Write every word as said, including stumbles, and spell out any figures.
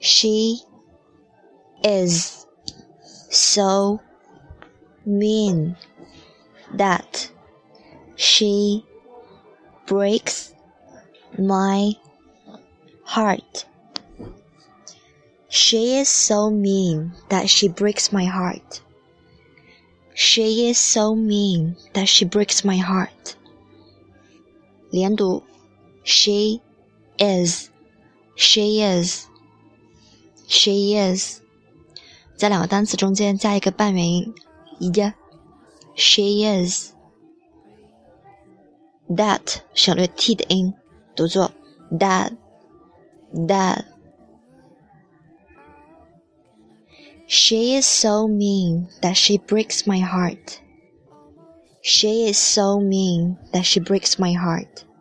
She is so mean that she breaks my heart. She is so mean that she breaks my heart. She is so mean that she breaks my heart. 连读 She is She is She is 在两个单词中间加一个半元音 y She is That 省略 t 的音读作 that that She is so mean that she breaks my heart. She is so mean that she breaks my heart.